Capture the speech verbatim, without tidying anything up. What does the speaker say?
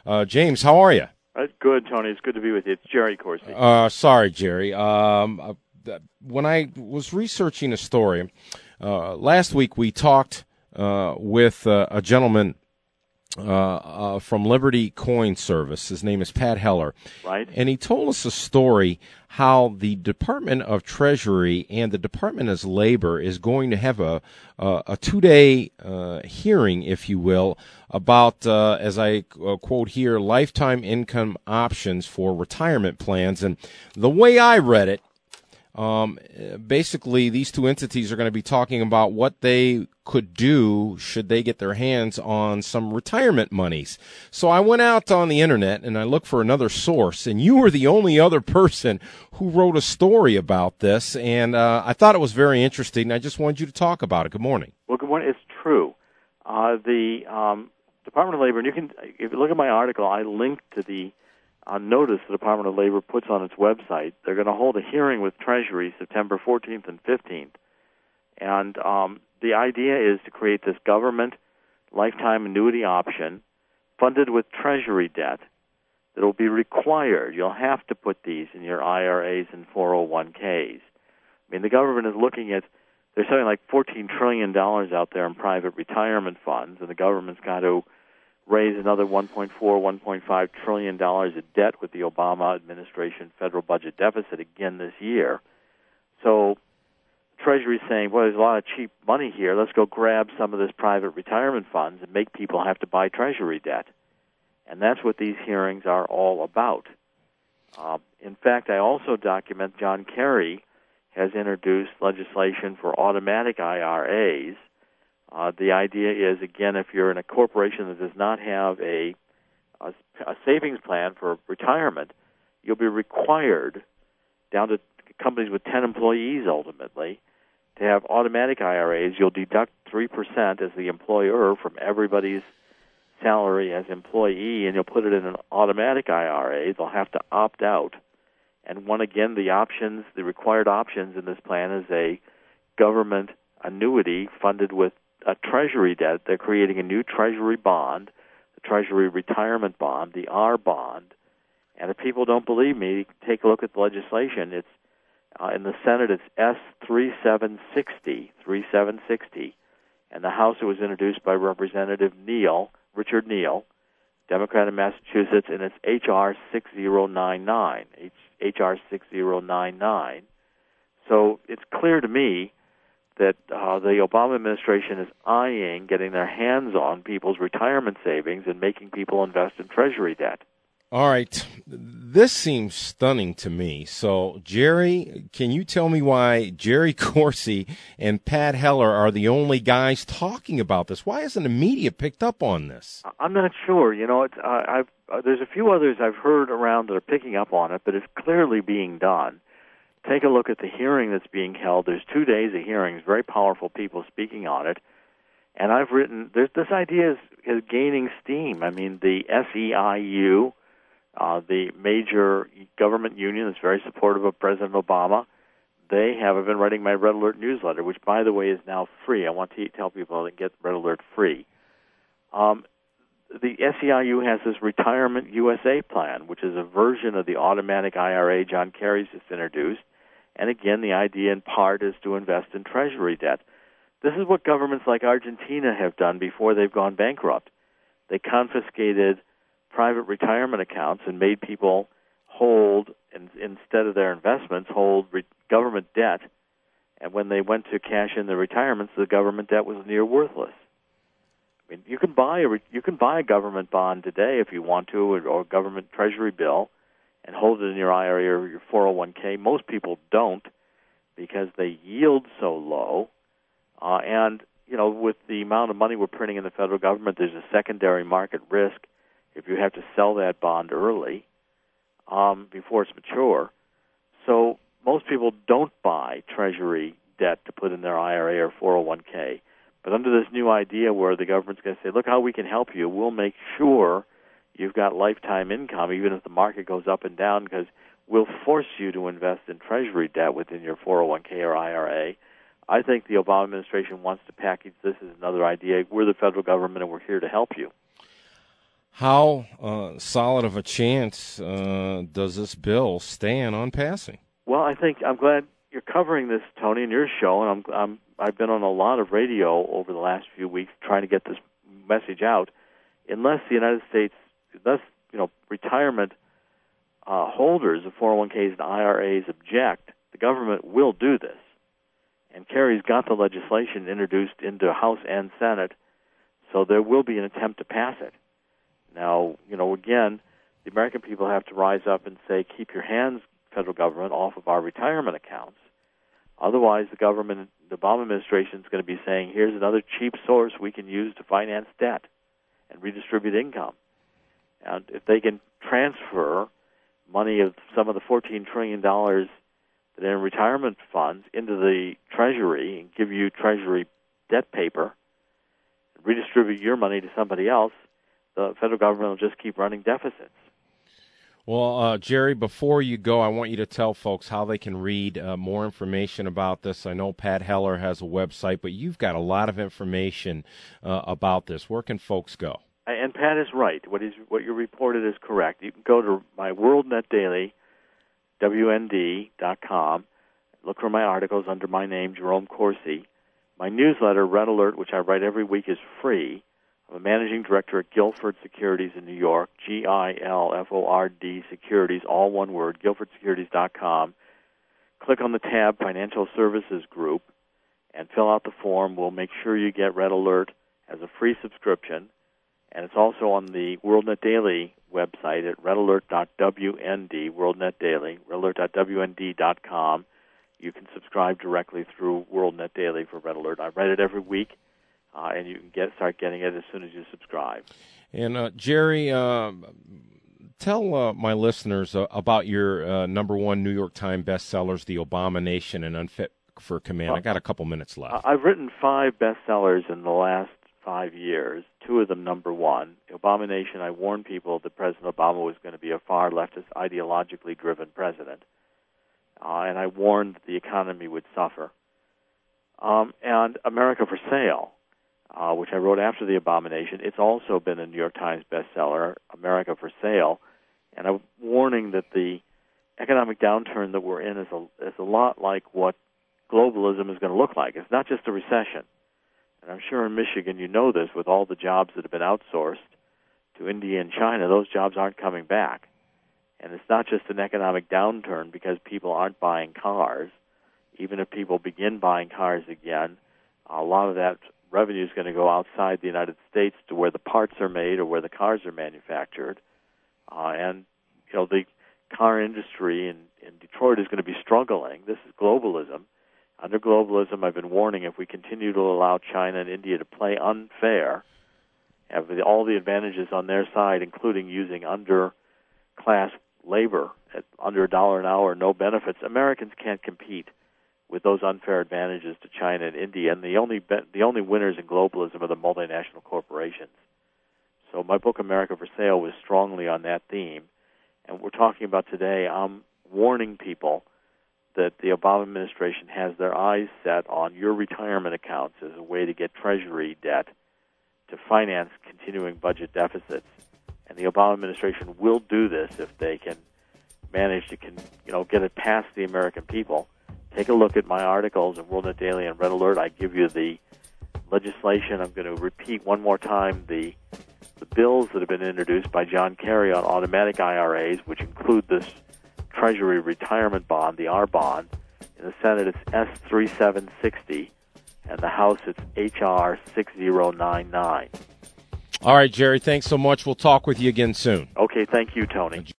Uh, James, how are you? That's good, Tony. It's good to be with you. It's Jerry Corsi. Uh, sorry, Jerry. Um, uh, when I was researching a story, uh, last week we talked uh, with uh, a gentleman uh, uh, from Liberty Coin Service. His name is Pat Heller. Right. And he told us a story how the Department of Treasury and the Department of Labor is going to have a a, a two-day uh, hearing, if you will, about, uh, as I uh, quote here, lifetime income options for retirement plans. And the way I read it, um, basically these two entities are going to be talking about what they could do should they get their hands on some retirement monies. So I went out on the internet and I looked for another source, and you were the only other person who wrote a story about this, and uh, I thought it was very interesting. I just wanted you to talk about it. Good morning. Well, good morning. It's true. Uh, the um, Department of Labor, and you can, if you look at my article, I linked to the uh, notice the Department of Labor puts on its website. They're going to hold a hearing with Treasury September fourteenth and fifteenth, and um, the idea is to create this government lifetime annuity option funded with Treasury debt that will be required. You'll have to put these in your I R As and four oh one Ks. I mean, the government is looking at, there's something like fourteen trillion dollars out there in private retirement funds, and the government's got to raise another one point four, one point five trillion dollars of debt with the Obama administration federal budget deficit again this year. So Treasury's saying, well, there's a lot of cheap money here. Let's go grab some of this private retirement funds and make people have to buy Treasury debt. And that's what these hearings are all about. Uh, in fact, I also document John Kerry has introduced legislation for automatic I R As. Uh, the idea is, again, if you're in a corporation that does not have a, a, a savings plan for retirement, you'll be required, down to companies with ten employees ultimately, to have automatic I R As. You'll deduct three percent as the employer from everybody's salary as employee, and you'll put it in an automatic I R A. They'll have to opt out. And one, again, the options, the required options in this plan is a government annuity funded with a Treasury debt. They're creating a new Treasury bond, the Treasury retirement bond, the R bond. And if people don't believe me, take a look at the legislation. It's uh, in the Senate, it's S thirty-seven sixty, thirty-seven sixty. And the House, it was introduced by Representative Neal, Richard Neal, Democrat of Massachusetts, and it's H R six oh nine nine, H R six oh nine nine. So it's clear to me that uh, the Obama administration is eyeing getting their hands on people's retirement savings and making people invest in Treasury debt. All right. This seems stunning to me. So, Jerry, can you tell me why Jerry Corsi and Pat Heller are the only guys talking about this? Why hasn't the media picked up on this? I'm not sure. You know, it's, uh, I've, uh, there's a few others I've heard around that are picking up on it, but it's clearly being done. Take a look at the hearing that's being held. There's two days of hearings, very powerful people speaking on it. And I've written, there's, this idea is, is gaining steam. I mean, the S E I U, Uh, the major government union that's very supportive of President Obama, they have been writing my Red Alert newsletter, which, by the way, is now free. I want to tell people to get Red Alert free. Um, the S E I U has this Retirement U S A plan, which is a version of the automatic I R A John Kerry's just introduced. And again, the idea in part is to invest in Treasury debt. This is what governments like Argentina have done before they've gone bankrupt. They confiscated private retirement accounts and made people hold, in, instead of their investments, hold re- government debt. And when they went to cash in their retirements, the government debt was near worthless. I mean, you can buy a re- you can buy a government bond today if you want to, or, or a government treasury bill, and hold it in your I R A or your four oh one K. Most people don't because they yield so low. Uh, and, you know, with the amount of money we're printing in the federal government, there's a secondary market risk if you have to sell that bond early um, before it's mature. So most people don't buy Treasury debt to put in their I R A or four oh one K. But under this new idea where the government's going to say, look how we can help you, we'll make sure you've got lifetime income even if the market goes up and down, because we'll force you to invest in Treasury debt within your four oh one K or I R A. I think the Obama administration wants to package this as another idea. We're the federal government and we're here to help you. How uh, solid of a chance uh, does this bill stand on passing? Well, I think I'm glad you're covering this, Tony, in your show, and I'm, I'm I've been on a lot of radio over the last few weeks trying to get this message out. Unless the United States, unless you know, retirement uh, holders of four oh one k's and I R As object, the government will do this. And Kerry's got the legislation introduced into House and Senate, so there will be an attempt to pass it. Now, you know, again, the American people have to rise up and say, keep your hands, federal government, off of our retirement accounts. Otherwise, the government, the Obama administration is going to be saying, here's another cheap source we can use to finance debt and redistribute income. And if they can transfer money of some of the fourteen trillion dollars that are in retirement funds into the Treasury and give you Treasury debt paper, redistribute your money to somebody else, the federal government will just keep running deficits. Well, uh, Jerry, before you go, I want you to tell folks how they can read uh, more information about this. I know Pat Heller has a website, but you've got a lot of information uh, about this. Where can folks go? And Pat is right. What is what you reported is correct. You can go to my WorldNet Daily, W N D dot com, look for my articles under my name, Jerome Corsi. My newsletter, Red Alert, which I write every week, is free. I'm a managing director at Guilford Securities in New York, G I L F O R D Securities, all one word, Guilford Securities dot com. Click on the tab Financial Services Group and fill out the form. We'll make sure you get Red Alert as a free subscription. And it's also on the WorldNet Daily website at red alert dot w n d, WorldNet Daily, red alert dot w n d dot com. You can subscribe directly through WorldNet Daily for Red Alert. I write it every week, uh, and you can get start getting it as soon as you subscribe. And, uh, Jerry, uh, tell uh, my listeners uh, about your uh, number one New York Times bestsellers, The Abomination and Unfit for Command. Well, I got a couple minutes left. I've written five bestsellers in the last five years, two of them number one. The Abomination, I warned people that President Obama was going to be a far leftist, ideologically driven president. Uh, and I warned that the economy would suffer. Um, and America for Sale, uh, which I wrote after The Abomination, it's also been a New York Times bestseller, America for Sale. And I'm warning that the economic downturn that we're in is a, is a lot like what globalism is going to look like. It's not just a recession. And I'm sure in Michigan you know this, with all the jobs that have been outsourced to India and China, those jobs aren't coming back. And it's not just an economic downturn because people aren't buying cars. Even if people begin buying cars again, a lot of that revenue is going to go outside the United States to where the parts are made or where the cars are manufactured. Uh, and, you know, the car industry in, in Detroit is going to be struggling. This is globalism. Under globalism, I've been warning, if we continue to allow China and India to play unfair, have the, all the advantages on their side, including using underclass labor at under a dollar an hour, no benefits, Americans can't compete with those unfair advantages to China and India. And the only be- the only winners in globalism are the multinational corporations. So my book, America for Sale, was strongly on that theme. And we're talking about today, I'm warning people that the Obama administration has their eyes set on your retirement accounts as a way to get Treasury debt to finance continuing budget deficits. And the Obama administration will do this if they can manage to, can, you know, get it past the American people. Take a look at my articles in WorldNet Daily and Red Alert. I give you the legislation. I'm going to repeat one more time the the bills that have been introduced by John Kerry on automatic I R As, which include this Treasury retirement bond, the R bond. In the Senate, it's S thirty-seven sixty, and the House, it's H R sixty ninety-nine. All right, Jerry, thanks so much. We'll talk with you again soon. Okay, thank you, Tony.